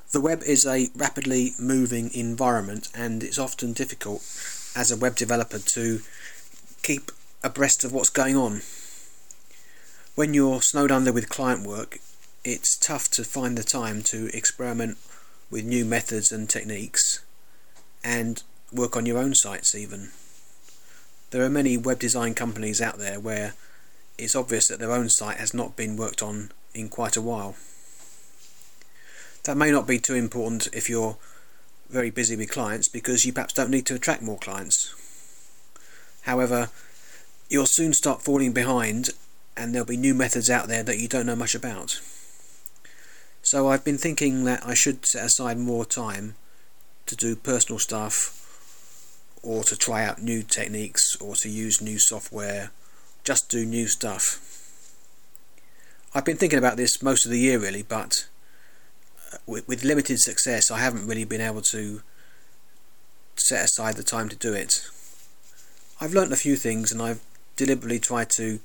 The web is a rapidly moving environment, and it's often difficult as a web developer to keep abreast of what's going on. When you're snowed under with client work, it's tough to find the time to experiment with new methods and techniques and work on your own sites even. There are many web design companies out there where it's obvious that their own site has not been worked on in quite a while. That may not be too important if you're very busy with clients, because you perhaps don't need to attract more clients. However, you'll soon start falling behind, and there'll be new methods out there that you don't know much about. So I've been thinking that I should set aside more time to do personal stuff, or to try out new techniques, or to use new software, just do new stuff. I've been thinking about this most of the year really, but with limited success I haven't really been able to set aside the time to do it. I've learnt a few things, and I've deliberately tried to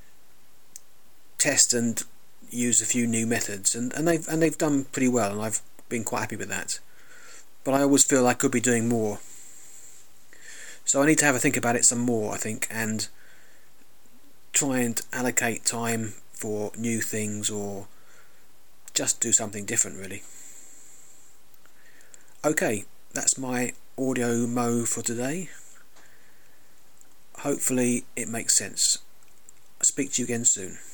test and use a few new methods, and they've done pretty well, and I've been quite happy with that. But I always feel I could be doing more. So I need to have a think about it some more, I think, and try and allocate time for new things, or just do something different really. Okay, that's my audio mo for today. Hopefully it makes sense. I'll speak to you again soon.